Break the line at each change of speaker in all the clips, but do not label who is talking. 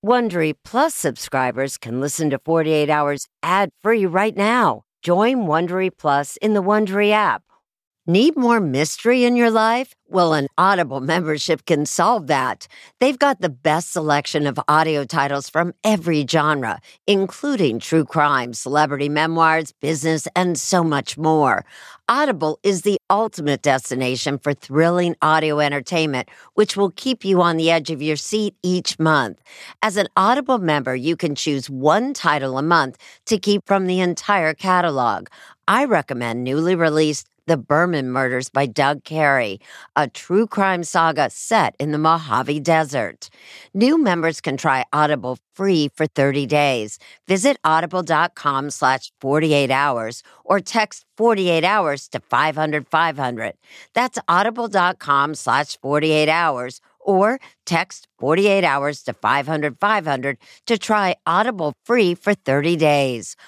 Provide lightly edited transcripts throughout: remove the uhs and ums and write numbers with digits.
Wondery Plus subscribers can listen to 48 Hours ad-free right now. Join Wondery Plus in the Wondery app. Need more mystery in your life? Well, an Audible membership can solve that. They've got the best selection of audio titles from every genre, including true crime, celebrity memoirs, business, and so much more. Audible is the ultimate destination for thrilling audio entertainment, which will keep you on the edge of your seat each month. As an Audible member, you can choose one title a month to keep from the entire catalog. I recommend newly released The Berman Murders by Doug Carey, a true crime saga set in the Mojave Desert. New members can try Audible free for 30 days. Visit audible.com/48hours or text 48 hours to 500-500. That's audible.com/48hours or text 48 hours to 500-500 to try Audible free for 30 days.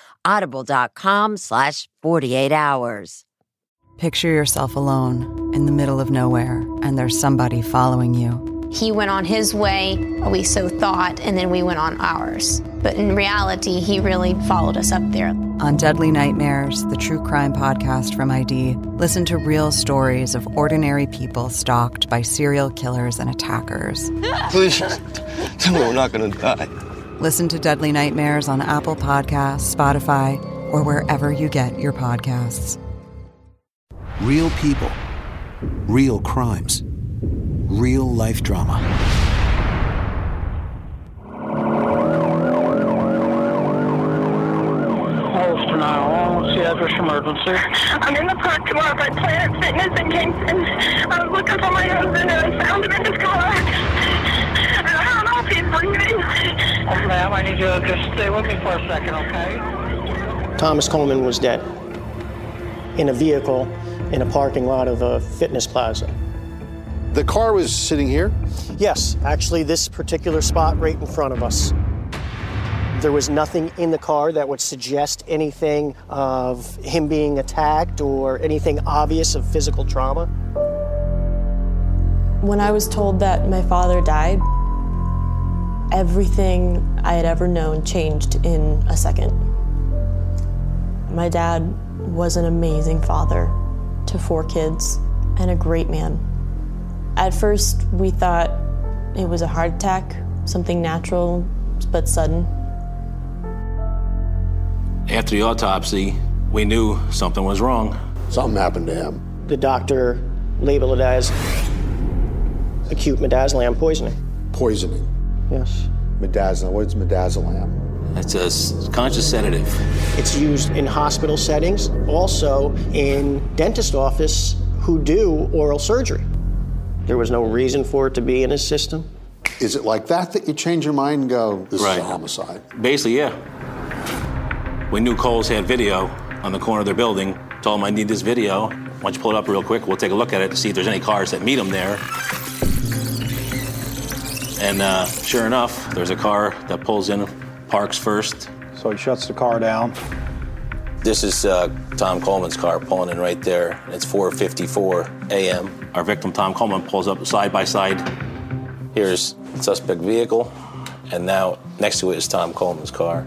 Audible.com/48hours.
Picture yourself alone in the middle of nowhere, and there's somebody following you.
He went on his way, we so thought, and then we went on ours. But in reality, he really followed us up there.
On Deadly Nightmares, the true crime podcast from ID, listen to real stories of ordinary people stalked by serial killers and attackers.
Please, tell me we're not going to die.
Listen to Deadly Nightmares on Apple Podcasts, Spotify, or wherever you get your podcasts.
Real people, real crimes, real life drama.
Holster 911, what's the address emergency?
I'm in the parking lot by Planet Fitness in Kingston. I was looking for my husband and I found him in his car. And I don't know if he's breathing.
Oh, ma'am, I need you to just stay with me for a second, okay?
Thomas Coleman was dead in a vehicle in a parking lot of a fitness plaza.
The car was sitting here?
Yes, actually this particular spot right in front of us. There was nothing in the car that would suggest anything of him being attacked or anything obvious of physical trauma.
When I was told that my father died, everything I had ever known changed in a second. My dad was an amazing father to 4 kids and a great man. At first, we thought it was a heart attack, something natural but sudden.
After the autopsy, we knew something was wrong.
Something happened to him.
The doctor labeled it as acute midazolam poisoning.
Poisoning?
Yes.
Midazolam, what is midazolam?
It's a conscious sedative.
It's used in hospital settings, also in dentist office who do oral surgery. There was no reason for it to be in his system.
Is it like that you change your mind and go, this
Right.
is a homicide?
Basically, yeah. We knew Coles had video on the corner of their building. Told him, I need this video. Why don't you pull it up real quick? We'll take a look at it to see if there's any cars that meet him there. And sure enough, there's a car that pulls in, parks first.
So he shuts the car down.
This is Tom Coleman's car pulling in right there. It's 4:54 a.m. Our victim, Tom Coleman, pulls up side by side. Here's the suspect vehicle, and now next to it is Tom Coleman's car.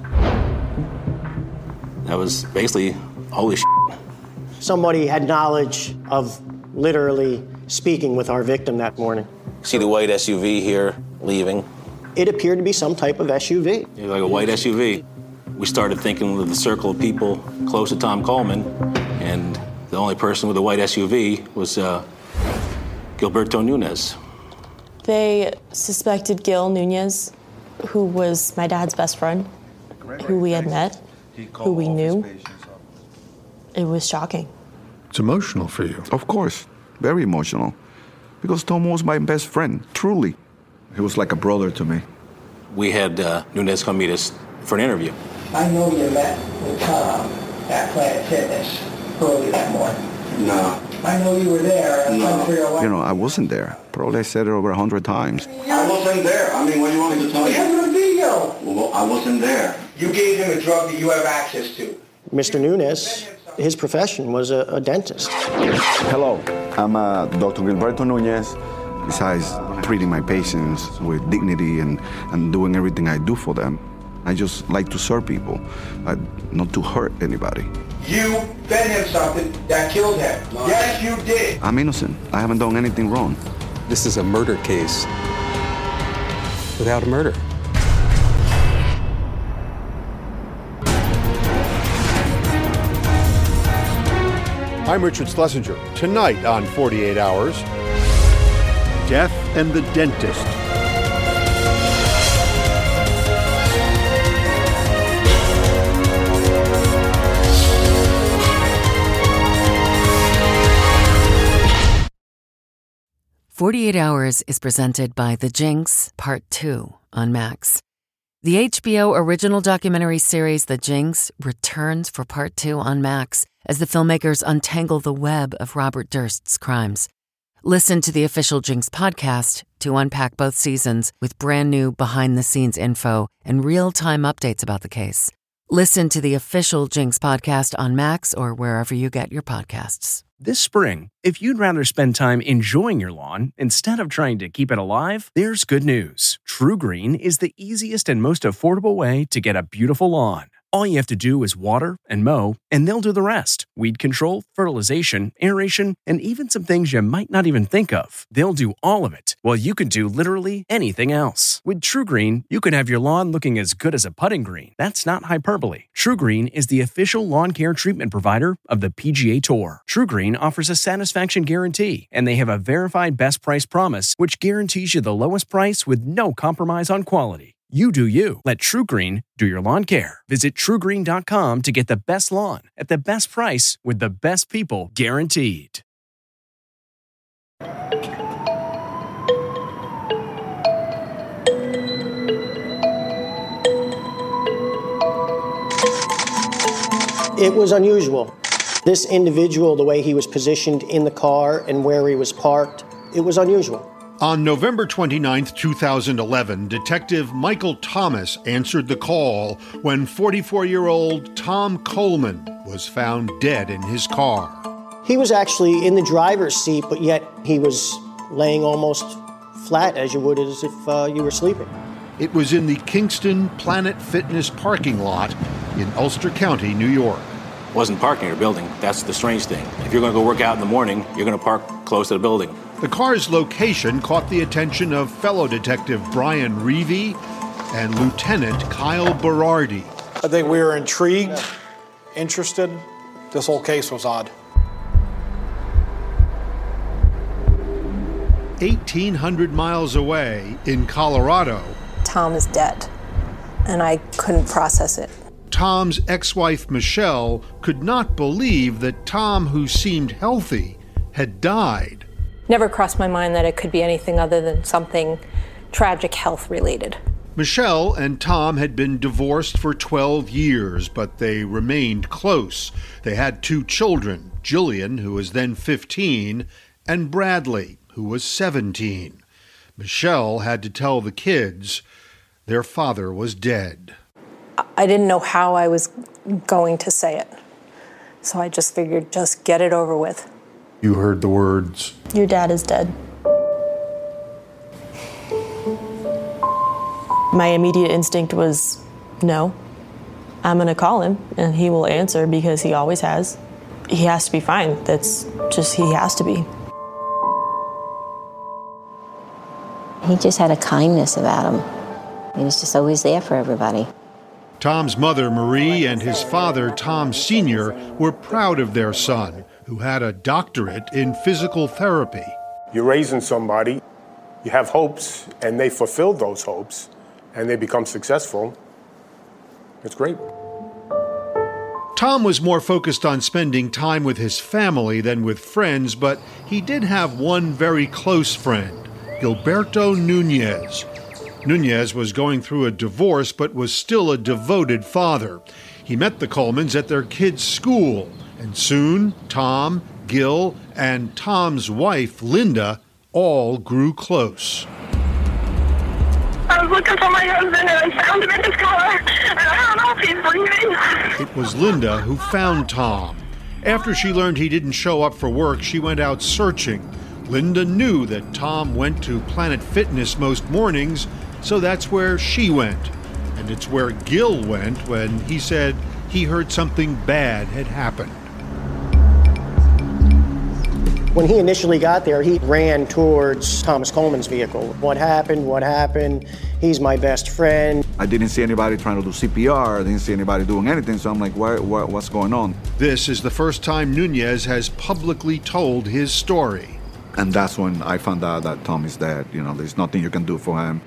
That was basically, holy shit.
Somebody had knowledge of literally speaking with our victim that morning.
See the white SUV here leaving?
It appeared to be some type of SUV.
Like a white SUV. We started thinking of the circle of people close to Tom Coleman, and the only person with a white SUV was Gilberto Nunez.
They suspected Gil Nunez, who was my dad's best friend, who we had met, who we knew. It was shocking.
It's emotional for you.
Of course, very emotional. Because Tom was my best friend, truly. He was like a brother to me.
We had Nunez come meet us for an interview.
I know you met with Tom at Planet Fitness early that morning.
No.
I know you were there.
You know, I wasn't there. Probably I said it over 100 times.
I wasn't there. I mean, what do you want me to tell you? We have it on video. Well, I wasn't there. You gave him a drug that you have access to.
Mr. Nunez, his profession was a dentist.
Hello, I'm Dr. Gilberto Nunez. Besides, treating my patients with dignity and doing everything I do for them. I just like to serve people, not to hurt anybody.
You fed him something that killed him. Yes, you did.
I'm innocent. I haven't done anything wrong.
This is a murder case without a murder.
I'm Richard Schlesinger. Tonight on 48 Hours, Death and the Dentist.
"48 Hours" is presented by The Jinx, Part 2 on Max. The HBO original documentary series The Jinx returns for Part 2 on Max as the filmmakers untangle the web of Robert Durst's crimes. Listen to the official Jinx podcast to unpack both seasons with brand new behind-the-scenes info and real-time updates about the case. Listen to the official Jinx podcast on Max or wherever you get your podcasts.
This spring, if you'd rather spend time enjoying your lawn instead of trying to keep it alive, there's good news. True Green is the easiest and most affordable way to get a beautiful lawn. All you have to do is water and mow, and they'll do the rest. Weed control, fertilization, aeration, and even some things you might not even think of. They'll do all of it, while you can do literally anything else. With True Green, you can have your lawn looking as good as a putting green. That's not hyperbole. True Green is the official lawn care treatment provider of the PGA Tour. True Green offers a satisfaction guarantee, and they have a verified best price promise, which guarantees you the lowest price with no compromise on quality. You do you. Let True Green do your lawn care. Visit TrueGreen.com to get the best lawn at the best price with the best people guaranteed.
It was unusual. This individual, the way he was positioned in the car and where he was parked, it was unusual.
On November 29, 2011, Detective Michael Thomas answered the call when 44-year-old Tom Coleman was found dead in his car.
He was actually in the driver's seat, but yet he was laying almost flat as you would as if you were sleeping.
It was in the Kingston Planet Fitness parking lot in Ulster County, New York.
Wasn't parking in a building. That's the strange thing. If you're going to go work out in the morning, you're going to park close to the building.
The car's location caught the attention of fellow detective Brian Reevey and Lieutenant Kyle Berardi.
I think we were intrigued, interested. This whole case was odd.
1,800 miles away in Colorado,
Tom is dead, and I couldn't process it.
Tom's ex-wife Michelle could not believe that Tom, who seemed healthy, had died.
Never crossed my mind that it could be anything other than something tragic health related.
Michelle and Tom had been divorced for 12 years, but they remained close. They had 2 children, Jillian, who was then 15, and Bradley, who was 17. Michelle had to tell the kids their father was dead.
I didn't know how I was going to say it, so I just figured just get it over with.
You heard the words,
"Your dad is dead." My immediate instinct was, no. I'm going to call him, and he will answer because he always has. He has to be fine. That's just, he has to be.
He just had a kindness about him. He was just always there for everybody.
Tom's mother, Marie, and his father, Tom Sr., were proud of their son, who had a doctorate in physical therapy.
You're raising somebody, you have hopes, and they fulfill those hopes, and they become successful. It's great.
Tom was more focused on spending time with his family than with friends, but he did have one very close friend, Gilberto Nunez. Nunez was going through a divorce, but was still a devoted father. He met the Colemans at their kids' school, and soon Tom, Gil, and Tom's wife, Linda, all grew close.
I was looking for my husband and I found him in his car, and I don't know if he's breathing.
It was Linda who found Tom. After she learned he didn't show up for work, she went out searching. Linda knew that Tom went to Planet Fitness most mornings, so that's where she went. And it's where Gil went when he said he heard something bad had happened.
When he initially got there, he ran towards Thomas Coleman's vehicle. What happened? What happened? He's my best friend.
I didn't see anybody trying to do CPR. I didn't see anybody doing anything, so I'm like, what's going on?
This is the first time Nunez has publicly told his story.
And that's when I found out that Tom is dead. You know, there's nothing you can do for him.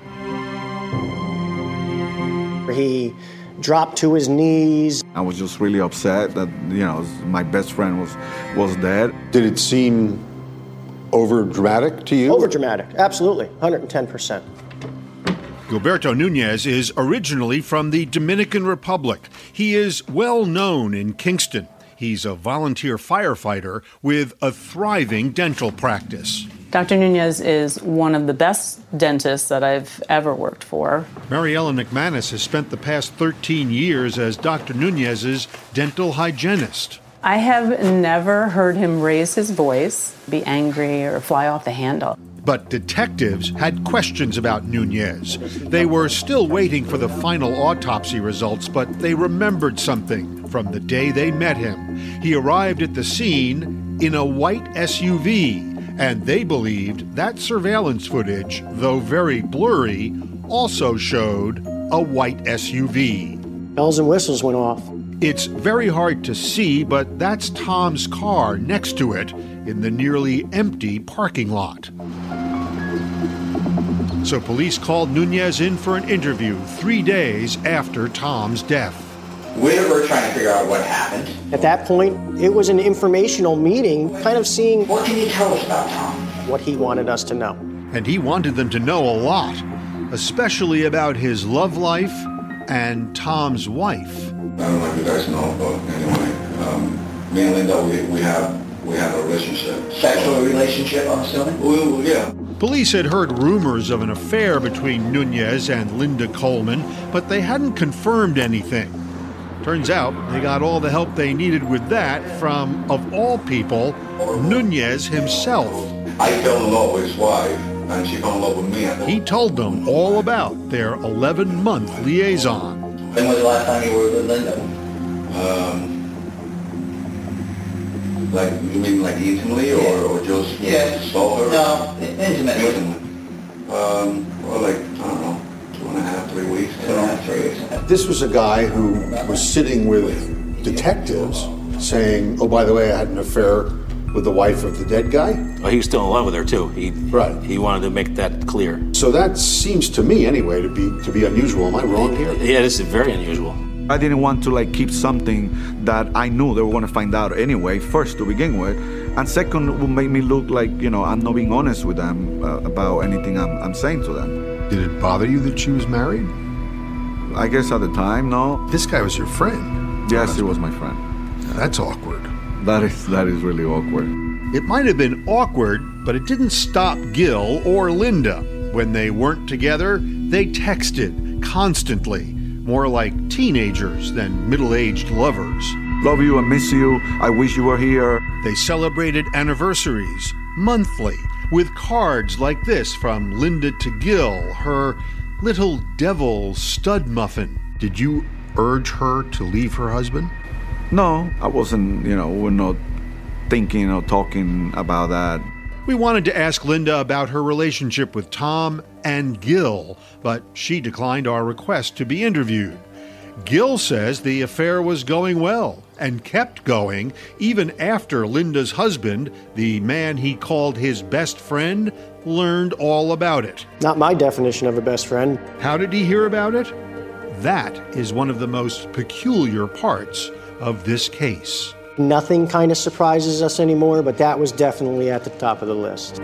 He dropped to his knees.
I was just really upset that, you know, my best friend was dead.
Did it seem over-dramatic to you?
Over-dramatic, absolutely, 110%.
Gilberto Nunez is originally from the Dominican Republic. He is well known in Kingston. He's a volunteer firefighter with a thriving dental practice.
Dr. Nunez is one of the best dentists that I've ever worked for.
Mariella McManus has spent the past 13 years as Dr. Nunez's dental hygienist.
I have never heard him raise his voice, be angry, or fly off the handle.
But detectives had questions about Nunez. They were still waiting for the final autopsy results, but they remembered something from the day they met him. He arrived at the scene in a white SUV, and they believed that surveillance footage, though very blurry, also showed a white SUV.
Bells and whistles went off.
It's very hard to see, but that's Tom's car next to it in the nearly empty parking lot. So police called Nunez in for an interview 3 days after Tom's death.
We were trying to figure out what happened.
At that point, it was an informational meeting, kind of seeing...
What can you tell us about Tom?
What he wanted us to know.
And he wanted them to know a lot, especially about his love life and Tom's wife.
I don't know if you guys know, but anyway, me and Linda, we have a relationship.
Sexual relationship, I'm assuming?
Well, yeah.
Police had heard rumors of an affair between Nunez and Linda Coleman, but they hadn't confirmed anything. Turns out they got all the help they needed with that from, of all people, Nunez himself.
I fell in love with his wife, and she fell in love with me.
He told them all about their 11-month liaison.
When was the last time you were with Linda?
Like, you mean like intimately, or just saw her?
No, intimately.
Well, like, I don't know, 2.5, 3 weeks.
2.5, 3 weeks.
This was a guy who was sitting with detectives saying, oh, by the way, I had an affair with the wife of the dead guy.
Well, he was still in love with her, too.
Right.
He wanted to make that clear.
So that seems to me, anyway, to be unusual. Am I wrong here?
Yeah, this is very unusual.
I didn't want to keep something that I knew they were going to find out anyway, first to begin with. And second, it would make me look like, I'm not being honest with them about anything I'm saying to them.
Did it bother you that she was married?
I guess at the time, no.
This guy was your friend?
Yes, he was my friend.
That's awkward.
That is really awkward.
It might have been awkward, but it didn't stop Gil or Linda. When they weren't together, they texted constantly, more like teenagers than middle-aged lovers.
Love you, I miss you, I wish you were here.
They celebrated anniversaries monthly with cards like this from Linda to Gil, her little devil stud muffin. Did you urge her to leave her husband?
No, I wasn't, we're not thinking or talking about that.
We wanted to ask Linda about her relationship with Tom and Gil, but she declined our request to be interviewed. Gil says the affair was going well and kept going even after Linda's husband, the man he called his best friend, learned all about it.
Not my definition of a best friend.
How did he hear about it? That is one of the most peculiar parts of this case.
Nothing kind of surprises us anymore, but that was definitely at the top of the list.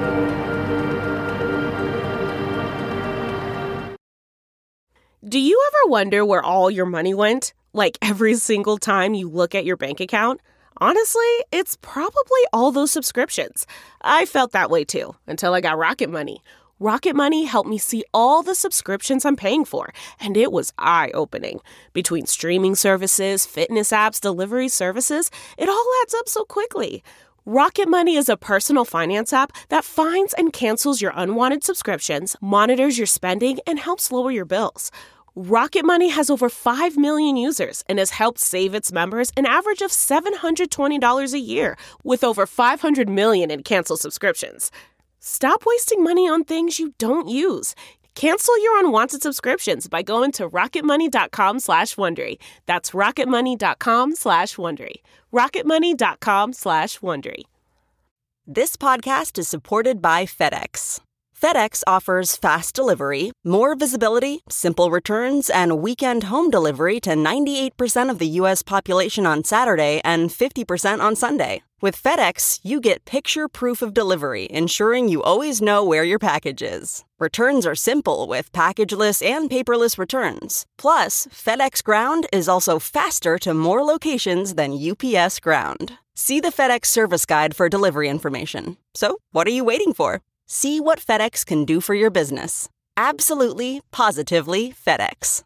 Do you ever wonder where all your money went? Like every single time you look at your bank account? Honestly, it's probably all those subscriptions. I felt that way too, until I got Rocket Money. Rocket Money helped me see all the subscriptions I'm paying for, and it was eye-opening. Between streaming services, fitness apps, delivery services, it all adds up so quickly. Rocket Money is a personal finance app that finds and cancels your unwanted subscriptions, monitors your spending, and helps lower your bills. Rocket Money has over 5 million users and has helped save its members an average of $720 a year, with over 500 million in canceled subscriptions. Stop wasting money on things you don't use. Cancel your unwanted subscriptions by going to rocketmoney.com/Wondery. That's rocketmoney.com/Wondery. rocketmoney.com/Wondery.
This podcast is supported by FedEx. FedEx offers fast delivery, more visibility, simple returns, and weekend home delivery to 98% of the U.S. population on Saturday and 50% on Sunday. With FedEx, you get picture proof of delivery, ensuring you always know where your package is. Returns are simple with packageless and paperless returns. Plus, FedEx Ground is also faster to more locations than UPS Ground. See the FedEx service guide for delivery information. So, what are you waiting for? See what FedEx can do for your business. Absolutely, positively FedEx.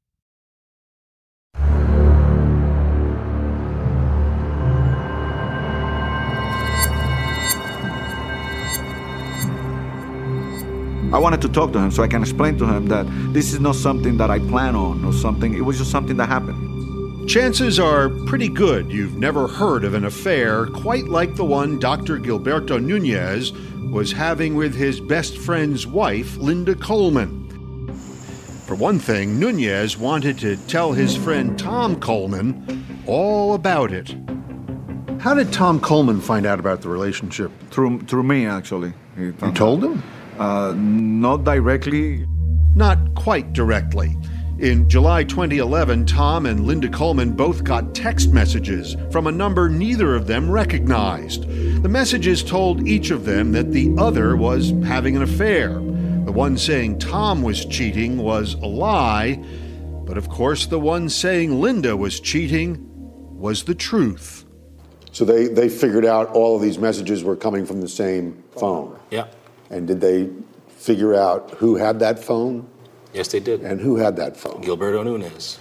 I wanted to talk to him so I can explain to him that this is not something that I plan on or something. It was just something that happened.
Chances are pretty good you've never heard of an affair quite like the one Dr. Gilberto Nunez was having with his best friend's wife, Linda Coleman. For one thing, Nunez wanted to tell his friend Tom Coleman all about it.
How did Tom Coleman find out about the relationship?
Through me, actually.
You told him?
Not directly.
Not quite directly. In July 2011, Tom and Linda Coleman both got text messages from a number neither of them recognized. The messages told each of them that the other was having an affair. The one saying Tom was cheating was a lie, but of course the one saying Linda was cheating was the truth.
So they figured out all of these messages were coming from the same phone?
Yeah.
And did they figure out who had that phone?
Yes, they did.
And who had that phone?
Gilberto Nunez.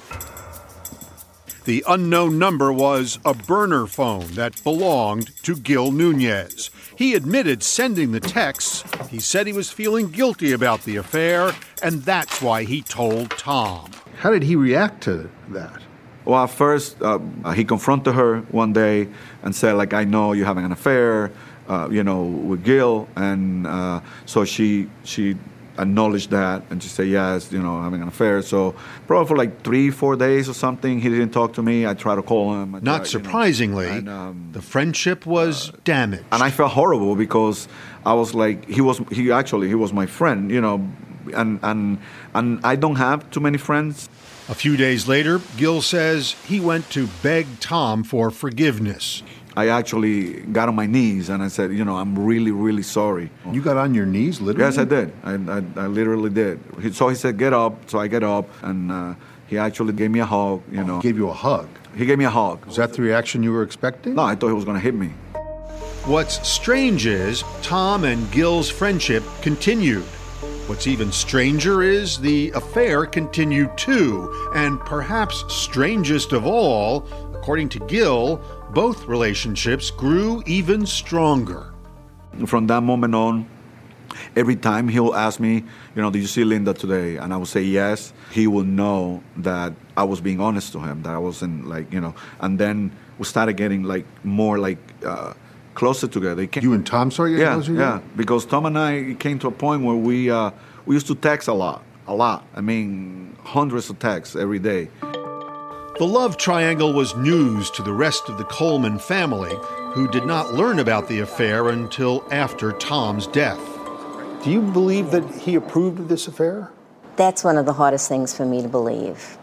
The unknown number was a burner phone that belonged to Gil Nunez. He admitted sending the texts. He said he was feeling guilty about the affair, and that's why he told Tom.
How did he react to that?
Well, at first, he confronted her one day and said, like, I know you're having an affair, with Gil. And so she acknowledged that, and she said, yes, having an affair. So probably for like 3-4 days or something, he didn't talk to me. I tried to call him.
Not surprisingly, the friendship was damaged.
And I felt horrible because I was like, he was my friend, and I don't have too many friends.
A few days later, Gil says he went to beg Tom for forgiveness.
I actually got on my knees and I said, I'm really, really sorry.
You got on your knees, literally?
Yes, I did. I literally did. So he said, get up. So I get up, and he actually gave me a hug,
He gave you a hug?
He gave me a hug.
Was that the reaction you were expecting?
No, I thought he was going to hit me.
What's strange is Tom and Gil's friendship continued. What's even stranger is the affair continued too. And perhaps strangest of all, according to Gil, both relationships grew even stronger.
From that moment on, every time he'll ask me, did you see Linda today? And I will say yes. He will know that I was being honest to him, that I wasn't and then we started getting more closer together.
You and Tom started getting closer together?
Yeah, because Tom and I came to a point where we used to text a lot. I mean, hundreds of texts every day.
The love triangle was news to the rest of the Coleman family, who did not learn about the affair until after Tom's death.
Do you believe that he approved of this affair?
That's one of the hardest things for me to believe.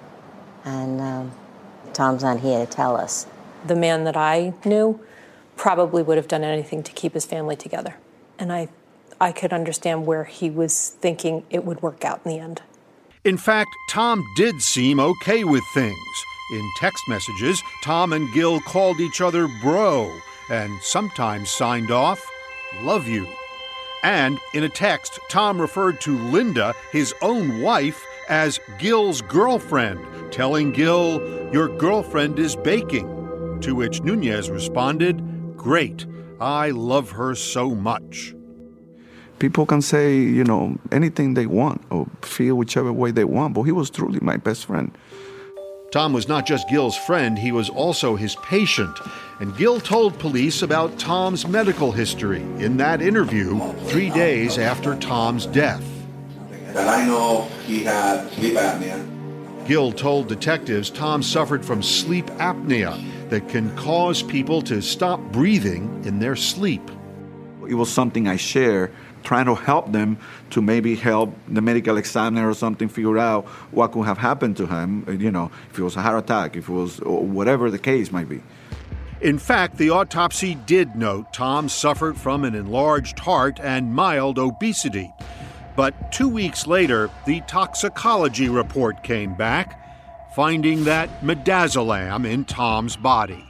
And Tom's not here to tell us.
The man that I knew probably would have done anything to keep his family together. And I could understand where he was thinking it would work out in the end.
In fact, Tom did seem okay with things. In text messages, Tom and Gil called each other bro, and sometimes signed off, love you. And in a text, Tom referred to Linda, his own wife, as Gil's girlfriend, telling Gil, your girlfriend is baking. To which Nunez responded, great, I love her so much.
People can say, anything they want or feel whichever way they want, but he was truly my best friend.
Tom was not just Gil's friend, he was also his patient. And Gil told police about Tom's medical history in that interview 3 days after Tom's death.
That I know he had sleep apnea.
Gil told detectives Tom suffered from sleep apnea that can cause people to stop breathing in their sleep.
It was something I shared, trying to help them to maybe help the medical examiner or something figure out what could have happened to him, if it was a heart attack, if it was or whatever the case might be.
In fact, the autopsy did note Tom suffered from an enlarged heart and mild obesity. But 2 weeks later, the toxicology report came back, finding that midazolam in Tom's body.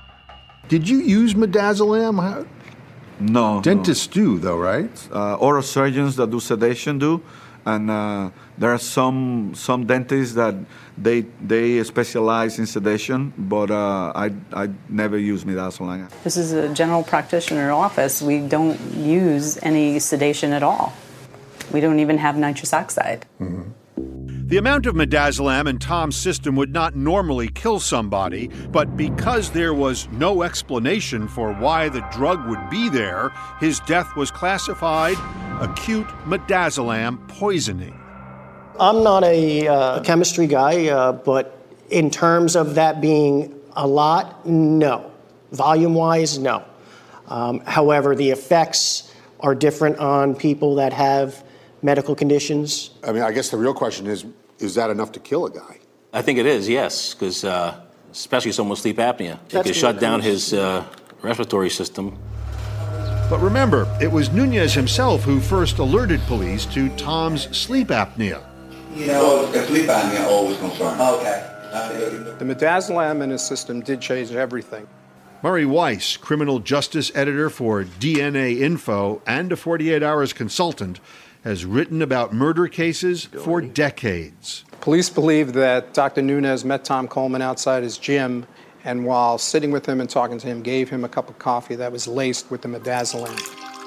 Did you use midazolam?
No.
Dentists do, though, right?
Oral surgeons that do sedation do, and there are some dentists that they specialize in sedation, but I never use midazolam.
This is a general practitioner office. We don't use any sedation at all. We don't even have nitrous oxide.
Mm-hmm. The amount of midazolam in Tom's system would not normally kill somebody, but because there was no explanation for why the drug would be there, his death was classified acute midazolam poisoning.
I'm not a chemistry guy, but in terms of that being a lot, no. Volume-wise, no. However, the effects are different on people that have medical conditions.
I mean, I guess the real question is that enough to kill a guy?
I think it is, yes, because especially someone with sleep apnea. It could shut down his respiratory system.
But remember, it was Nunez himself who first alerted police to Tom's sleep apnea.
The sleep apnea always concerned. Okay.
The midazolam in his system did change everything.
Murray Weiss, criminal justice editor for DNA Info and a 48 Hours consultant, has written about murder cases for decades.
Police believe that Dr. Nunez met Tom Coleman outside his gym, and while sitting with him and talking to him, gave him a cup of coffee that was laced with the midazolam.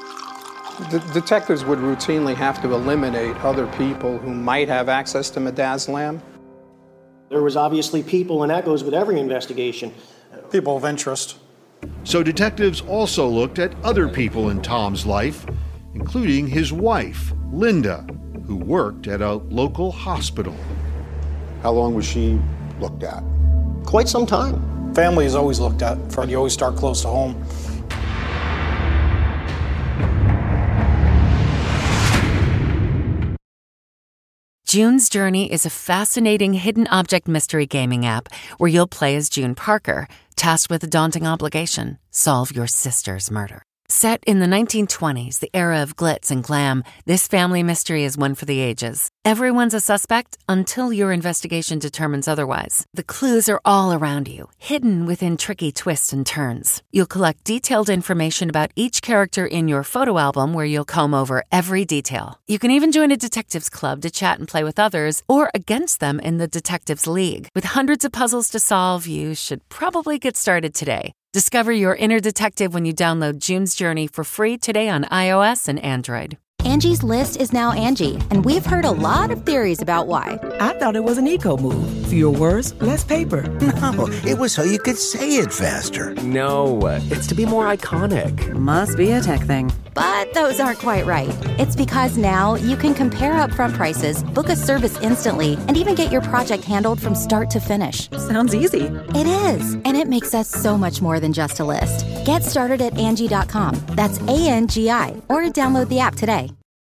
The detectives would routinely have to eliminate other people who might have access to midazolam.
There was obviously people, and that goes with every investigation.
People of interest.
So detectives also looked at other people in Tom's life, including his wife, Linda, who worked at a local hospital.
How long was she looked at?
Quite some time.
Family is always looked at. You always start close to home.
June's Journey is a fascinating hidden object mystery gaming app where you'll play as June Parker, tasked with a daunting obligation: solve your sister's murder. Set in the 1920s, the era of glitz and glam, this family mystery is one for the ages. Everyone's a suspect until your investigation determines otherwise. The clues are all around you, hidden within tricky twists and turns. You'll collect detailed information about each character in your photo album where you'll comb over every detail. You can even join a detectives club to chat and play with others or against them in the Detectives League. With hundreds of puzzles to solve, you should probably get started today. Discover your inner detective when you download June's Journey for free today on iOS and Android.
Angie's List is now Angie, and we've heard a lot of theories about why.
I thought it was an eco move. Fewer words, less paper.
No, it was so you could say it faster.
No, it's to be more iconic.
Must be a tech thing. But those aren't quite right. It's because now you can compare upfront prices, book a service instantly, and even get your project handled from start to finish.
Sounds easy.
It is, and it makes us so much more than just a list. Get started at Angie.com. That's ANGI, or download the app today.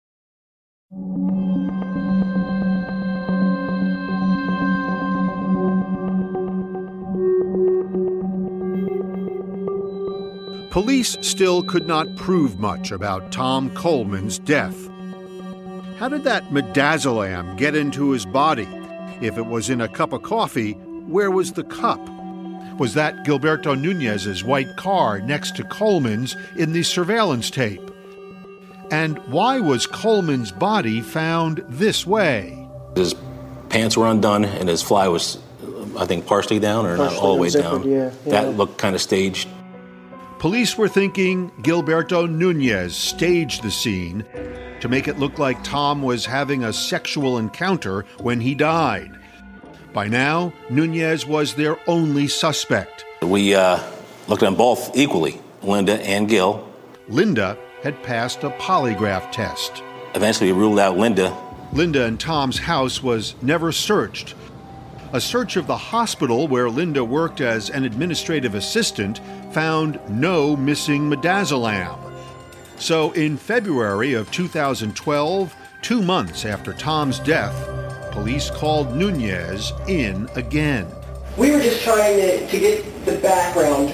Police still could not prove much about Tom Coleman's death. How did that midazolam get into his body? If it was in a cup of coffee, where was the cup? Was that Gilberto Nunez's white car next to Coleman's in the surveillance tape? And why was Coleman's body found this way?
His pants were undone and his fly was, I think, partially down or not all the way down.
Yeah.
That looked kind of staged.
Police were thinking Gilberto Nunez staged the scene to make it look like Tom was having a sexual encounter when he died. By now, Nunez was their only suspect.
We looked at them both equally, Linda and Gil.
Linda had passed a polygraph test.
Eventually, we ruled out Linda.
Linda and Tom's house was never searched. A search of the hospital where Linda worked as an administrative assistant found no missing midazolam. So in February of 2012, 2 months after Tom's death, police called Nunez in again.
We were just trying to get the background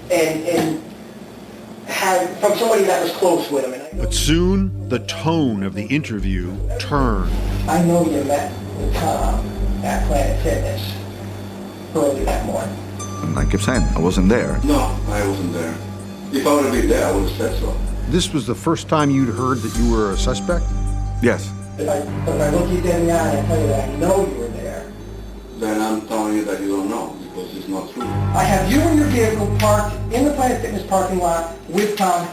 and have from somebody that was close with him.
But soon, the tone of the interview turned.
I know you met with Tom at Planet Fitness early that morning.
And I kept saying, I wasn't there.
No, I wasn't there. If I would have been there, I would have said so.
This was the first time you'd heard that you were a suspect?
Yes.
If I look you dead in the eye and tell you that I know you were there,
then I'm telling you that you don't know, because it's not true.
I have you and your vehicle parked in the Planet Fitness parking lot with Tom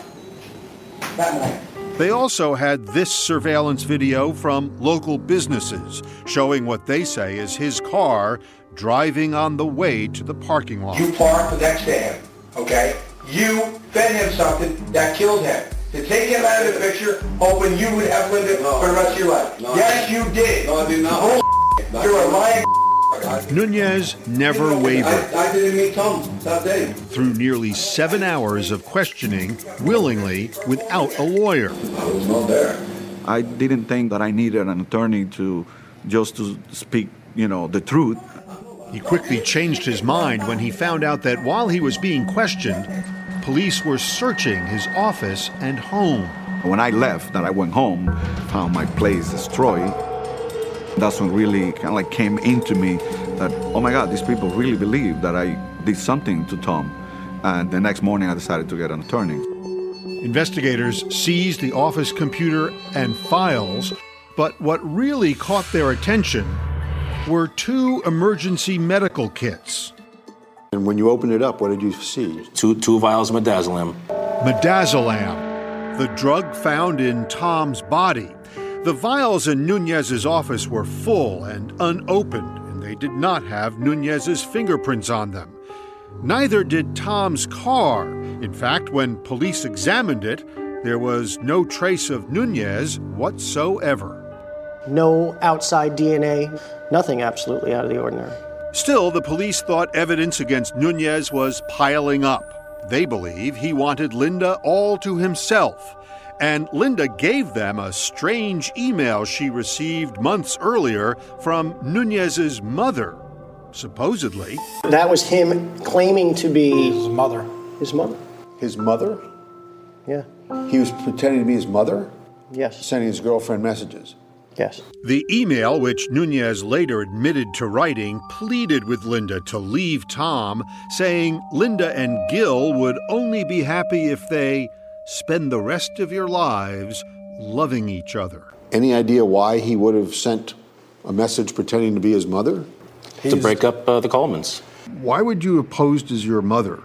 that morning.
They also had this surveillance video from local businesses showing what they say is his car driving on the way to the parking lot.
You parked next to him, okay? You fed him something that killed him. To take him out of the picture, hoping you would have Linda for the rest of your life.
No,
yes, you did.
No, I did not.
You're a lying.
Nunez never wavered.
I didn't meet Tom that day.
Through nearly 7 hours of questioning, willingly, without a lawyer.
I was not there.
I didn't think that I needed an attorney to speak, the truth.
He quickly changed his mind when he found out that while he was being questioned, police were searching his office and home.
When I left, that I went home, found my place destroyed. That's when really kind of like came into me that, oh my God, these people really believe that I did something to Tom. And the next morning I decided to get an attorney.
Investigators seized the office computer and files, but what really caught their attention were 2 emergency medical kits.
And when you opened it up, what did you see?
Two vials of midazolam.
Midazolam, the drug found in Tom's body. The vials in Nunez's office were full and unopened, and they did not have Nunez's fingerprints on them. Neither did Tom's car. In fact, when police examined it, there was no trace of Nunez whatsoever.
No outside DNA, nothing absolutely out of the ordinary.
Still, the police thought evidence against Nunez was piling up. They believe he wanted Linda all to himself. And Linda gave them a strange email she received months earlier from Nunez's mother, supposedly.
That was him claiming to be
his mother.
His mother?
His mother?
Yeah.
He was pretending to be his mother?
Yes.
Sending his girlfriend messages?
Yes.
The email, which Nunez later admitted to writing, pleaded with Linda to leave Tom, saying Linda and Gil would only be happy if they spend the rest of your lives loving each other.
Any idea why he would have sent a message pretending to be his mother?
To break up the Colemans.
Why would you have posed as your mother?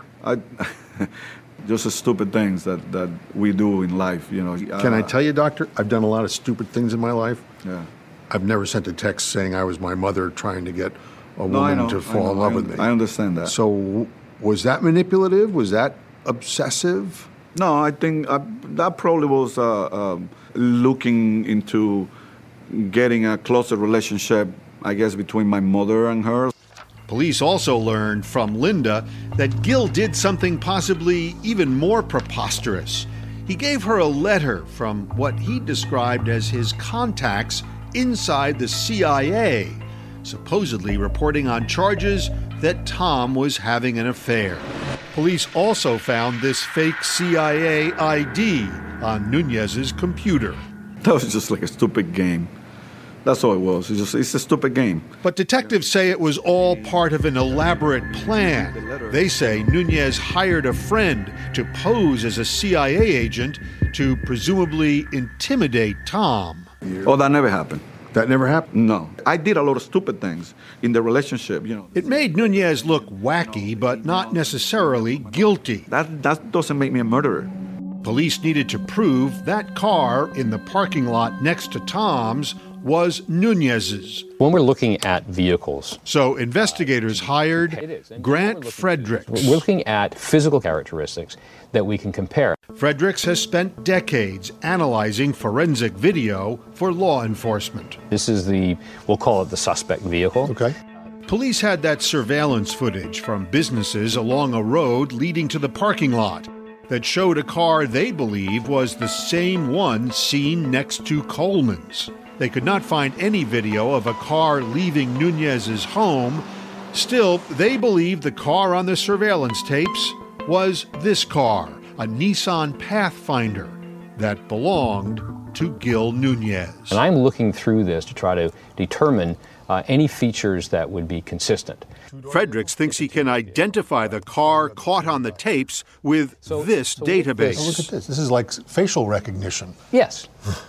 Just the stupid things that we do in life,
Can I tell you, Doctor? I've done a lot of stupid things in my life.
Yeah.
I've never sent a text saying I was my mother trying to get a woman to fall in love with me.
I understand that.
So was that manipulative? Was that obsessive?
No, I think that probably was looking into getting a closer relationship, I guess, between my mother and her.
Police also learned from Linda that Gil did something possibly even more preposterous. He gave her a letter from what he described as his contacts inside the CIA, supposedly reporting on charges that Tom was having an affair. Police also found this fake CIA ID on Nunez's computer.
That was just like a stupid game. That's all it was. It's a stupid game.
But detectives say it was all part of an elaborate plan. They say Nunez hired a friend to pose as a CIA agent to presumably intimidate Tom.
Oh, that never happened.
That never happened?
No. I did a lot of stupid things in the relationship,
It made Nunez look wacky, but not necessarily guilty.
That doesn't make me a murderer.
Police needed to prove that car in the parking lot next to Tom's was Nunez's.
When we're looking at vehicles,
so investigators hired Grant Fredericks.
We're looking at physical characteristics that we can compare.
Fredericks has spent decades analyzing forensic video for law enforcement.
This is we'll call it the suspect vehicle.
Okay. Police had that surveillance footage from businesses along a road leading to the parking lot that showed a car they believe was the same one seen next to Coleman's. They could not find any video of a car leaving Nunez's home. Still, they believe the car on the surveillance tapes was this car, a Nissan Pathfinder that belonged to Gil Nunez.
And I'm looking through this to try to determine any features that would be consistent.
Fredericks thinks he can identify the car caught on the tapes with this database.
Oh, look at this. This is like facial recognition.
Yes.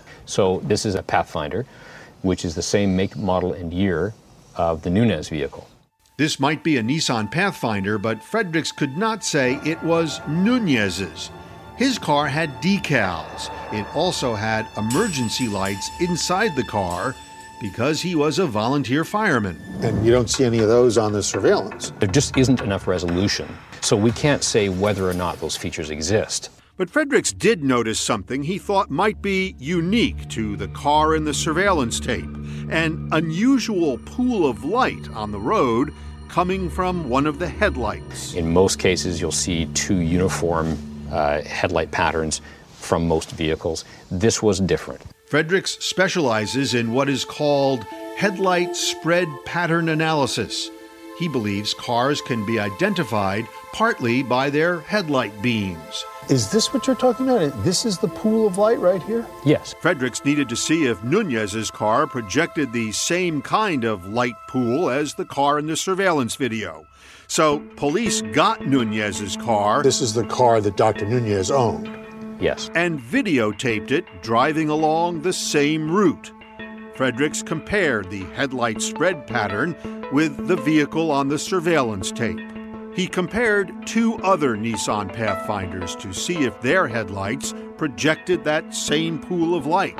So this is a Pathfinder, which is the same make, model, and year of the Nunez vehicle.
This might be a Nissan Pathfinder, but Fredericks could not say it was Nunez's. His car had decals. It also had emergency lights inside the car because he was a volunteer fireman.
And you don't see any of those on the surveillance.
There just isn't enough resolution, so we can't say whether or not those features exist.
But Fredericks did notice something he thought might be unique to the car in the surveillance tape, an unusual pool of light on the road coming from one of the headlights.
In most cases, you'll see two uniform headlight patterns from most vehicles. This was different.
Fredericks specializes in what is called headlight spread pattern analysis. He believes cars can be identified partly by their headlight beams.
Is this what you're talking about? This is the pool of light right here?
Yes.
Fredericks needed to see if Nunez's car projected the same kind of light pool as the car in the surveillance video. So police got Nunez's car.
This is the car that Dr. Nunez owned.
Yes.
And videotaped it driving along the same route. Fredericks compared the headlight spread pattern with the vehicle on the surveillance tape. He compared two other Nissan Pathfinders to see if their headlights projected that same pool of light.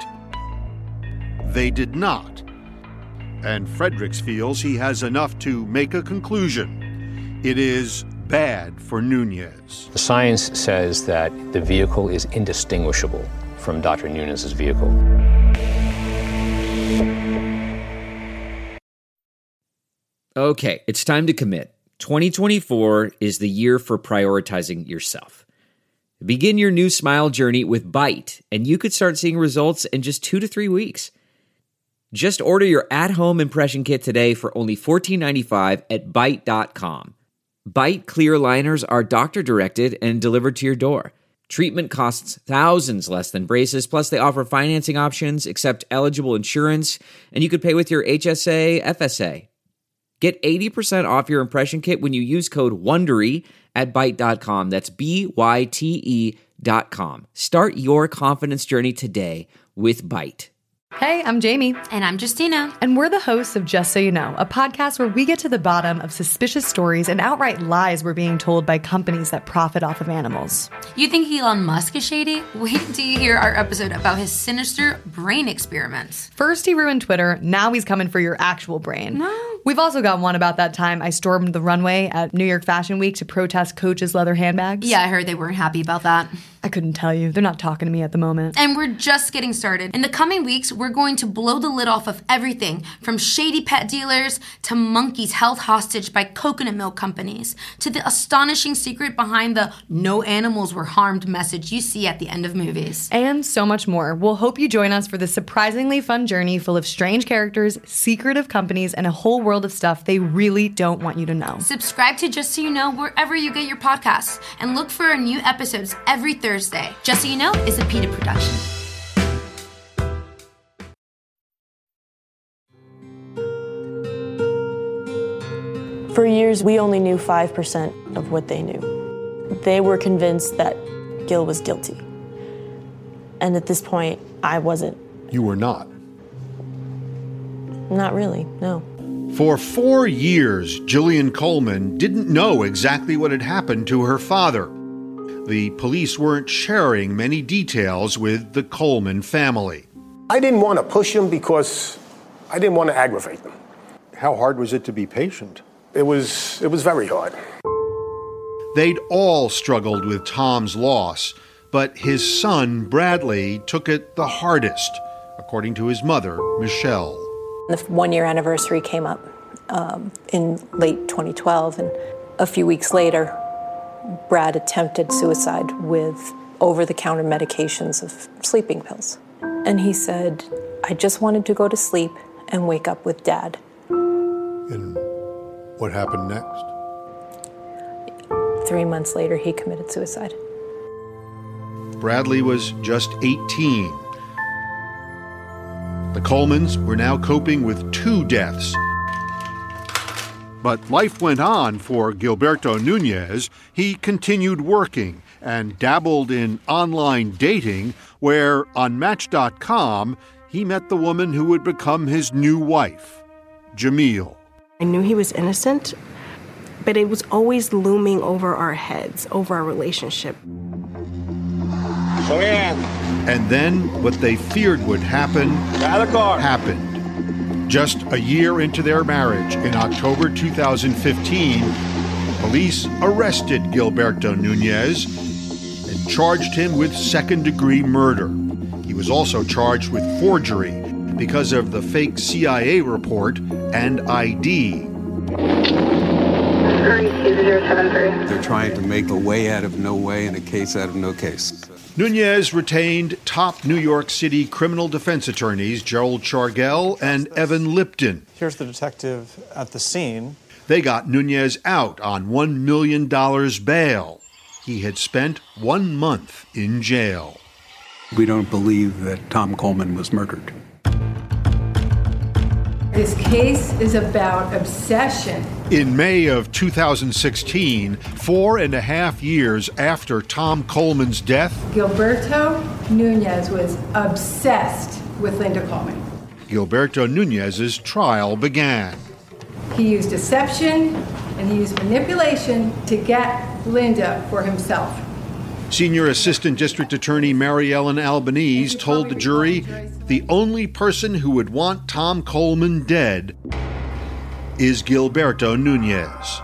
They did not. And Fredericks feels he has enough to make a conclusion. It is bad for Nunez.
The science says that the vehicle is indistinguishable from Dr. Nunez's vehicle.
Okay, it's time to commit. 2024 is the year for prioritizing yourself. Begin your new smile journey with Byte, and you could start seeing results in just 2 to 3 weeks. Just order your at-home impression kit today for only $14.95 at Byte.com. Byte clear liners are doctor-directed and delivered to your door. Treatment costs thousands less than braces, plus they offer financing options, accept eligible insurance, and you could pay with your HSA, FSA. Get 80% off your impression kit when you use code WONDERY at Byte.com. That's BYTE.com. Start your confidence journey today with Byte.
Hey, I'm Jamie.
And I'm Justina.
And we're the hosts of Just So You Know, a podcast where we get to the bottom of suspicious stories and outright lies we're being told by companies that profit off of animals.
You think Elon Musk is shady? Wait till you hear our episode about his sinister brain experiments.
First he ruined Twitter, now he's coming for your actual brain.
No.
We've also got one about that time I stormed the runway at New York Fashion Week to protest Coach's leather handbags.
Yeah, I heard they weren't happy about that.
I couldn't tell you. They're not talking to me at the moment.
And we're just getting started. In the coming weeks, we're going to blow the lid off of everything from shady pet dealers to monkeys held hostage by coconut milk companies to the astonishing secret behind the "no animals were harmed" message you see at the end of movies.
And so much more. We'll hope you join us for this surprisingly fun journey full of strange characters, secretive companies, and a whole world of stuff they really don't want you to know.
Subscribe to Just So You Know wherever you get your podcasts and look for our new episodes every Thursday. Just So You Know is a PETA production.
For years, we only knew 5% of what they knew. They were convinced that Gil was guilty. And at this point, I wasn't.
You were not.
Not really, no.
For 4 years, Gillian Coleman didn't know exactly what had happened to her father. The police weren't sharing many details with the Coleman family.
I didn't want to push them because I didn't want to aggravate them.
How hard was it to be patient?
It was very hard.
They'd all struggled with Tom's loss, but his son, Bradley, took it the hardest, according to his mother, Michelle.
The 1-year anniversary came up in late 2012, and a few weeks later, Brad attempted suicide with over-the-counter medications of sleeping pills. And he said, I just wanted to go to sleep and wake up with Dad.
And what happened next?
3 months later, he committed suicide.
Bradley was just 18. The Colemans were now coping with 2 deaths. But life went on for Gilberto Nunez. He continued working and dabbled in online dating, where on Match.com, he met the woman who would become his new wife, Jamil.
I knew he was innocent, but it was always looming over our heads, over our relationship.
And then what they feared would happen happened. Just a year into their marriage, in October 2015, police arrested Gilberto Nunez and charged him with second-degree murder. He was also charged with forgery because of the fake CIA report and ID.
They're trying to make a way out of no way and a case out of no case.
Nunez retained top New York City criminal defense attorneys Gerald Chargell and Evan Lipton.
Here's the detective at the scene.
They got Nunez out on $1 million bail. He had spent 1 month in jail.
We don't believe that Tom Coleman was murdered.
This case is about obsession.
In May of 2016, 4.5 years after Tom Coleman's death,
Gilberto Nunez was obsessed with Linda Coleman.
Gilberto Nunez's trial began.
He used deception and he used manipulation to get Linda for himself.
Senior Assistant District Attorney Mary Ellen Albanese told the jury the only person who would want Tom Coleman dead is Gilberto Nunez.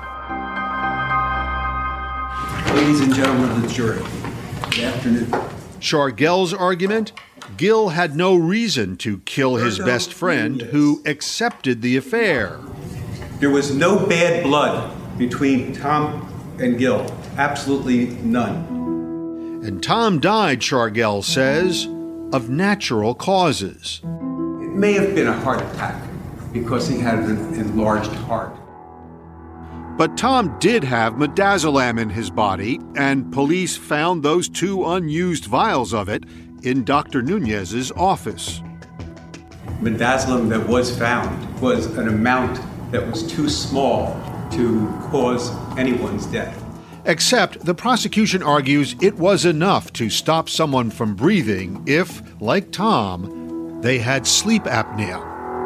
Ladies and gentlemen of the jury, good afternoon.
Chargell's argument? Gil had no reason to kill his best friend, who accepted the affair.
There was no bad blood between Tom and Gil. Absolutely none.
And Tom died, Chargell says, of natural causes.
It may have been a heart attack because he had an enlarged heart.
But Tom did have midazolam in his body, and police found those 2 unused vials of it in Dr. Nunez's office.
Midazolam that was found was an amount that was too small to cause anyone's death.
Except the prosecution argues it was enough to stop someone from breathing if, like Tom, they had sleep apnea.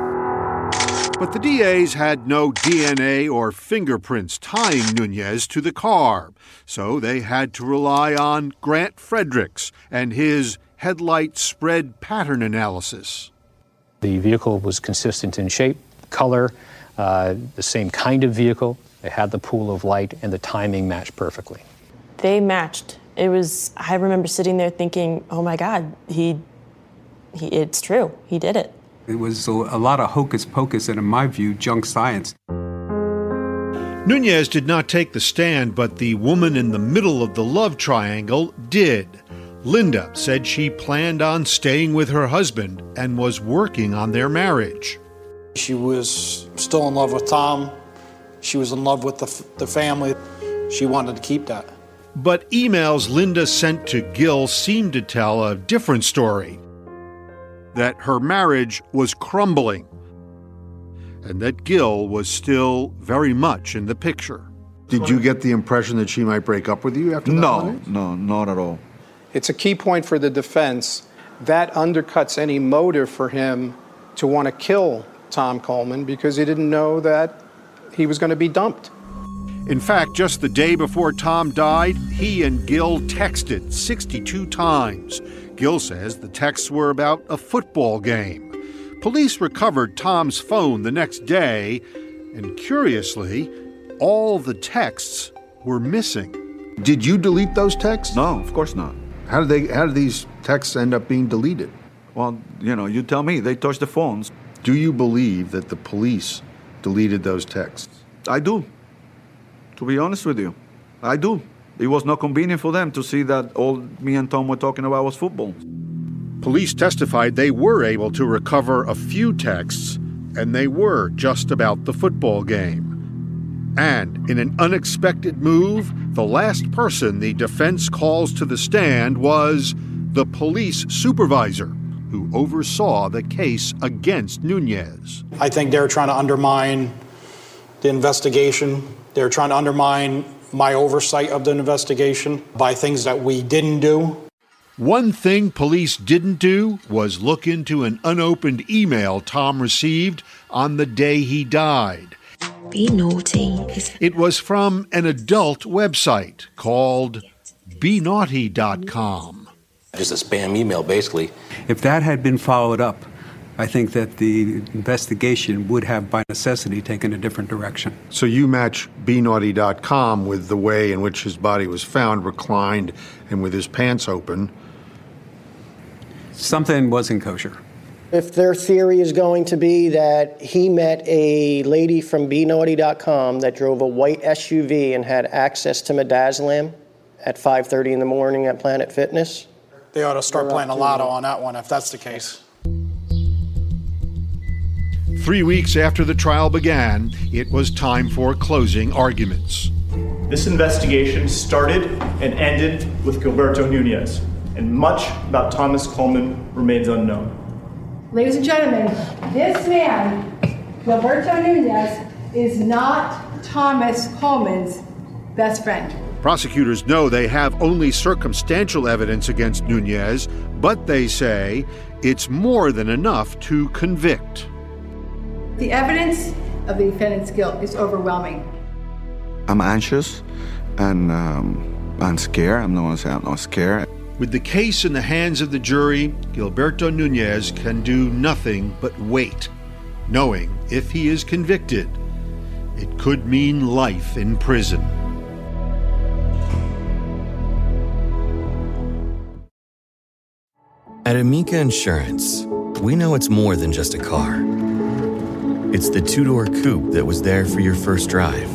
But the DAs had no DNA or fingerprints tying Nunez to the car, so they had to rely on Grant Fredericks and his headlight spread pattern analysis.
The vehicle was consistent in shape, color, the same kind of vehicle. They had the pool of light, and the timing matched perfectly.
They matched. I remember sitting there thinking, oh my God, it's true. He did it.
It was a lot of hocus pocus and, in my view, junk science.
Nunez did not take the stand, but the woman in the middle of the love triangle did. Linda said she planned on staying with her husband and was working on their marriage.
She was still in love with Tom. She was in love with the family. She wanted to keep that.
But emails Linda sent to Gil seemed to tell a different story. That her marriage was crumbling, and that Gil was still very much in the picture.
Did you get the impression that she might break up with you after that?
No, not at all.
It's a key point for the defense. That undercuts any motive for him to want to kill Tom Coleman because he didn't know that he was going to be dumped.
In fact, just the day before Tom died, he and Gil texted 62 times. Gil says the texts were about a football game. Police recovered Tom's phone the next day, and curiously, all the texts were missing.
Did you delete those texts?
No, of course not.
How did these texts end up being deleted?
Well, you tell me. They touched the phones.
Do you believe that the police deleted those texts?
I do. To be honest with you, I do. It was not convenient for them to see that all me and Tom were talking about was football.
Police testified they were able to recover a few texts, and they were just about the football game. And in an unexpected move, the last person the defense calls to the stand was the police supervisor who oversaw the case against Nunez.
I think they're trying to undermine the investigation. They're trying to undermine my oversight of the investigation by things that we didn't do.
One thing police didn't do was look into an unopened email Tom received on the day he died.
Be naughty.
It was from an adult website called BeNaughty.com.
Just a spam email, basically.
If that had been followed up, I think that the investigation would have, by necessity, taken a different direction.
So you match BeNaughty.com with the way in which his body was found, reclined and with his pants open.
Something wasn't kosher.
If their theory is going to be that he met a lady from BeNaughty.com that drove a white SUV and had access to midazolam at 5:30 in the morning at Planet Fitness.
They ought to start playing a lotto on that one if that's the case.
3 weeks after the trial began, it was time for closing arguments.
This investigation started and ended with Gilberto Nunez, and much about Thomas Coleman remains unknown.
Ladies and gentlemen, this man, Gilberto Nunez, is not Thomas Coleman's best friend.
Prosecutors know they have only circumstantial evidence against Nunez, but they say it's more than enough to convict.
The evidence of the defendant's guilt is overwhelming.
I'm anxious and I'm scared. I'm not going to say I'm not scared.
With the case in the hands of the jury, Gilberto Nunez can do nothing but wait, knowing if he is convicted, it could mean life in prison.
At Amica Insurance, we know it's more than just a car. It's the two-door coupe that was there for your first drive,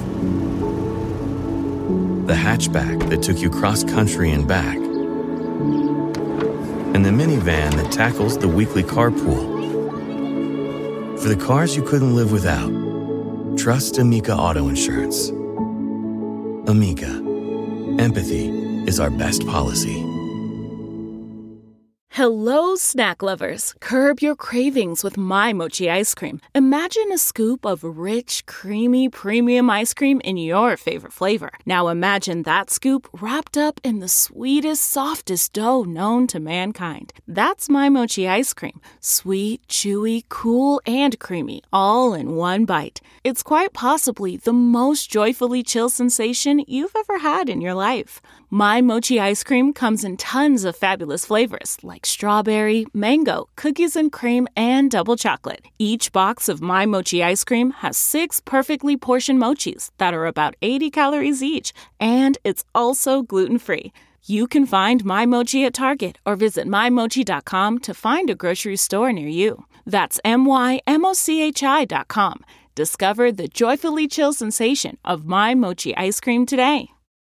the hatchback that took you cross-country and back, and the minivan that tackles the weekly carpool. For the cars you couldn't live without, trust Amica Auto Insurance. Amica. Empathy is our best policy.
Hello, snack lovers. Curb your cravings with My Mochi ice cream. Imagine a scoop of rich, creamy, premium ice cream in your favorite flavor. Now imagine that scoop wrapped up in the sweetest, softest dough known to mankind. That's My Mochi ice cream. Sweet, chewy, cool, and creamy, all in one bite. It's quite possibly the most joyfully chill sensation you've ever had in your life. My Mochi ice cream comes in tons of fabulous flavors like strawberry, mango, cookies and cream, and double chocolate. Each box of My Mochi ice cream has 6 perfectly portioned mochis that are about 80 calories each, and it's also gluten-free. You can find My Mochi at Target or visit MyMochi.com to find a grocery store near you. That's MyMochi.com. Discover the joyfully chill sensation of My Mochi ice cream today.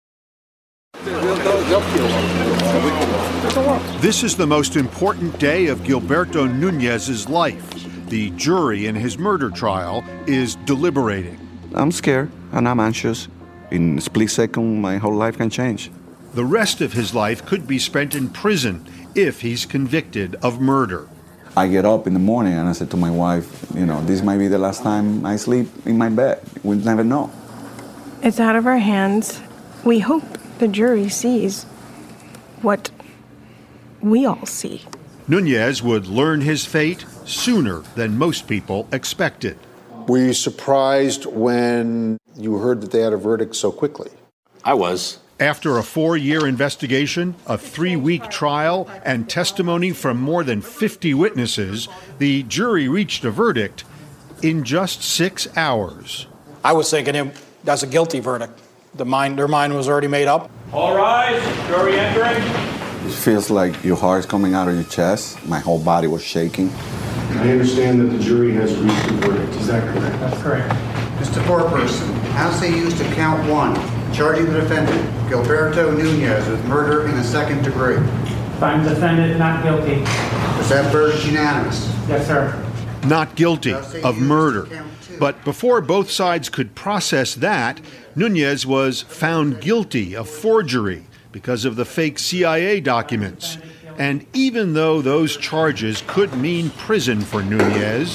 This is the most important day of Gilberto Nunez's life. The jury in his murder trial is deliberating.
I'm scared and I'm anxious. In a split second, my whole life can change.
The rest of his life could be spent in prison if he's convicted of murder.
I get up in the morning and I said to my wife, this might be the last time I sleep in my bed. We'll never know.
It's out of our hands. We hope the jury sees what we all see.
Nunez would learn his fate sooner than most people expected.
Were you surprised when you heard that they had a verdict so quickly?
I was.
After a 4-year investigation, a 3-week trial, and testimony from more than 50 witnesses, the jury reached a verdict in just 6 hours.
I was thinking that's a guilty verdict. Their mind was already made up.
All rise, jury entering.
It feels like your heart's coming out of your chest. My whole body was shaking.
I understand that the jury has reached a verdict. Is that correct?
That's correct.
Mr. Foreperson, as they used to count 1, charging the defendant, Gilberto Nunez, with murder in the 2nd degree.
Find the defendant not guilty.
Was that verdict unanimous?
Yes, sir.
Not guilty of murder. But before both sides could process that, Nunez was found guilty of forgery because of the fake CIA documents. And even though those charges could mean prison for Nunez,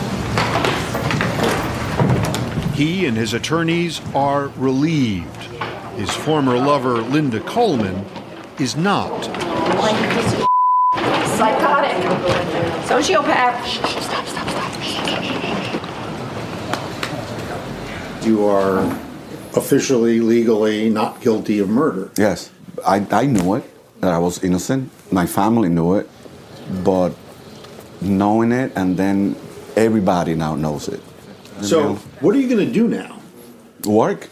he and his attorneys are relieved. His former lover, Linda Coleman, is not.
Psychotic. Sociopath.
Stop. You are officially, legally not guilty of murder.
Yes, I knew it, that I was innocent. My family knew it, but knowing it, and then everybody now knows it.
So, what are you going to do now?
Work.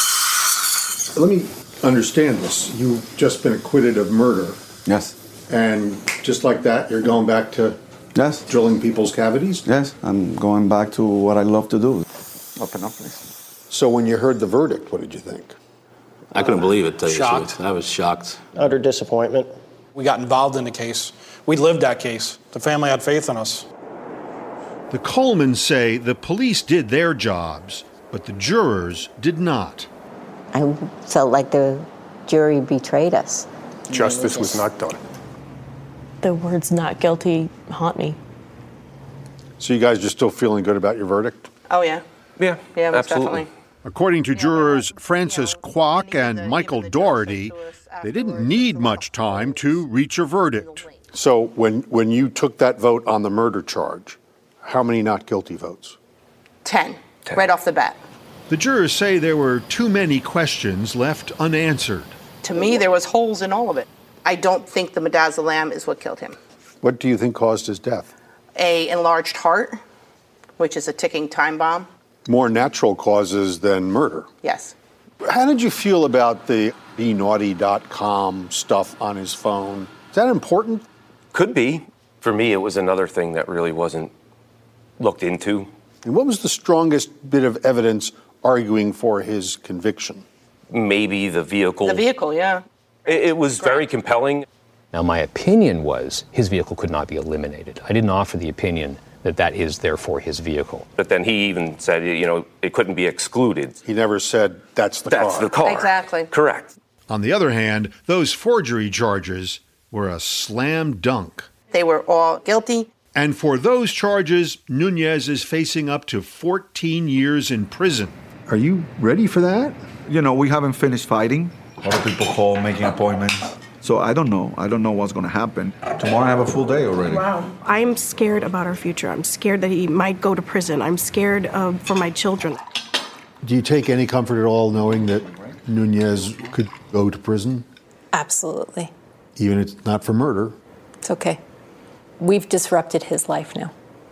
Let me understand this. You've just been acquitted of murder.
Yes.
And just like that, you're going back to drilling people's cavities?
Yes, I'm going back to what I love to do. Open up, please.
So when you heard the verdict, what did you think?
I couldn't believe it, tell you the
Shocked.
truth. I was shocked.
Utter disappointment.
We got involved in the case. We lived that case. The family had faith in us.
The Colemans say the police did their jobs, but the jurors did not.
I felt like the jury betrayed us.
Justice was not done.
The words not guilty haunt me.
So you guys are still feeling good about your verdict?
Oh, yeah.
Yeah,
Yeah, most definitely.
According to jurors Francis Kwok and Michael Doherty, they didn't need much time to reach a verdict.
So when you took that vote on the murder charge, how many not guilty votes?
10, right off the bat.
The jurors say there were too many questions left unanswered.
To me, there was holes in all of it. I don't think the midazolam is what killed him.
What do you think caused his death?
A enlarged heart, which is a ticking time bomb.
More natural causes than murder.
Yes.
How did you feel about the BeNaughty.com stuff on his phone? Is that important?
Could be. For me, it was another thing that really wasn't looked into.
And what was the strongest bit of evidence arguing for his conviction?
Maybe the vehicle.
The vehicle, yeah.
It was very compelling.
Now, my opinion was his vehicle could not be eliminated. I didn't offer the opinion that is therefore his vehicle.
But then he even said, it couldn't be excluded.
He never said, that's the car.
That's the car.
Exactly.
Correct.
On the other hand, those forgery charges were a slam dunk.
They were all guilty.
And for those charges, Nunez is facing up to 14 years in prison.
Are you ready for that? We haven't finished fighting.
A lot of people call, making appointments.
So I don't know. I don't know what's going to happen.
Tomorrow I have a full day already.
Wow. I'm scared about our future. I'm scared that he might go to prison. I'm scared for my children.
Do you take any comfort at all knowing that Nunez could go to prison?
Absolutely.
Even if it's not for murder?
It's okay. We've disrupted his life now.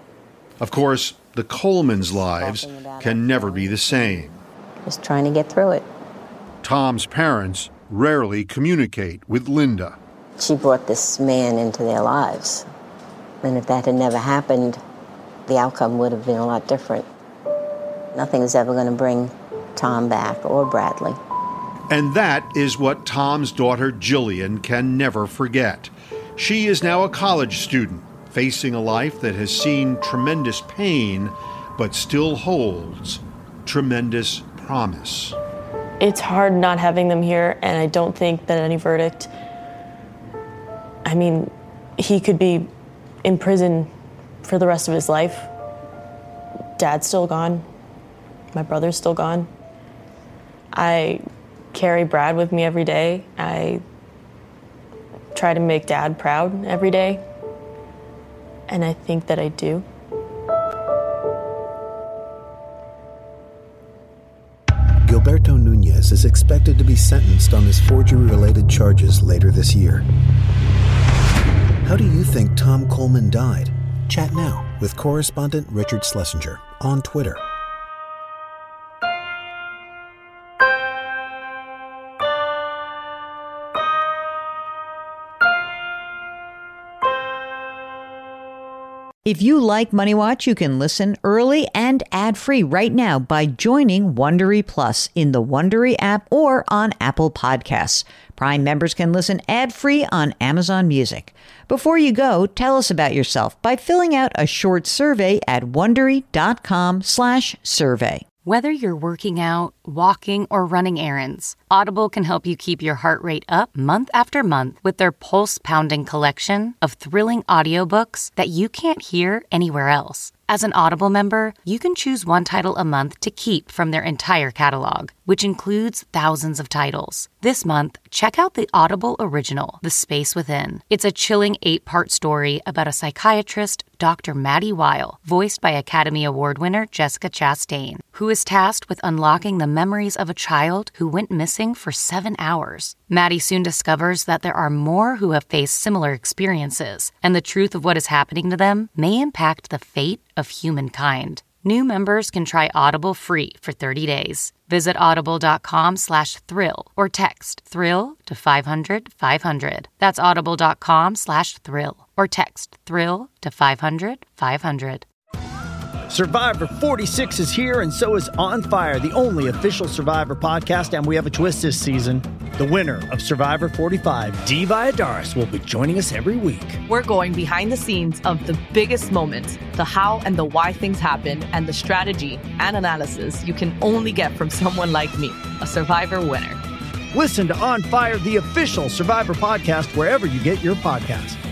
Of course, the Colemans' lives can never be the same.
Just trying to get through it.
Tom's parents rarely communicate with Linda.
She brought this man into their lives. And if that had never happened, the outcome would have been a lot different. Nothing is ever going to bring Tom back or Bradley.
And that is what Tom's daughter Jillian can never forget. She is now a college student, facing a life that has seen tremendous pain, but still holds tremendous promise.
It's hard not having them here, and I don't think that any verdict, he could be in prison for the rest of his life. Dad's still gone. My brother's still gone. I carry Brad with me every day. I try to make Dad proud every day. And I think that I do.
Gilberto Nunez is expected to be sentenced on his forgery-related charges later this year. How do you think Tom Coleman died? Chat now with correspondent Richard Schlesinger on Twitter.
If you like Money Watch, you can listen early and ad-free right now by joining Wondery Plus in the Wondery app or on Apple Podcasts. Prime members can listen ad-free on Amazon Music. Before you go, tell us about yourself by filling out a short survey at Wondery.com/survey.
Whether you're working out, walking, or running errands, Audible can help you keep your heart rate up month after month with their pulse-pounding collection of thrilling audiobooks that you can't hear anywhere else. As an Audible member, you can choose one title a month to keep from their entire catalog, which includes thousands of titles. This month, check out the Audible original, The Space Within. It's a chilling 8-part story about a psychiatrist, Dr. Maddie Weil, voiced by Academy Award winner Jessica Chastain, who is tasked with unlocking the memories of a child who went missing for 7 hours. Maddie soon discovers that there are more who have faced similar experiences, and the truth of what is happening to them may impact the fate of humankind. New members can try Audible free for 30 days. Visit audible.com/thrill or text thrill to 500-500. That's audible.com/thrill or text thrill to 500-500.
Survivor 46 is here, and so is On Fire, the only official Survivor podcast, and we have a twist this season. The winner of Survivor 45, Dee Valladares, will be joining us every week.
We're going behind the scenes of the biggest moments, the how and the why things happen, and the strategy and analysis you can only get from someone like me, a Survivor winner.
Listen to On Fire, the official Survivor podcast, wherever you get your podcasts.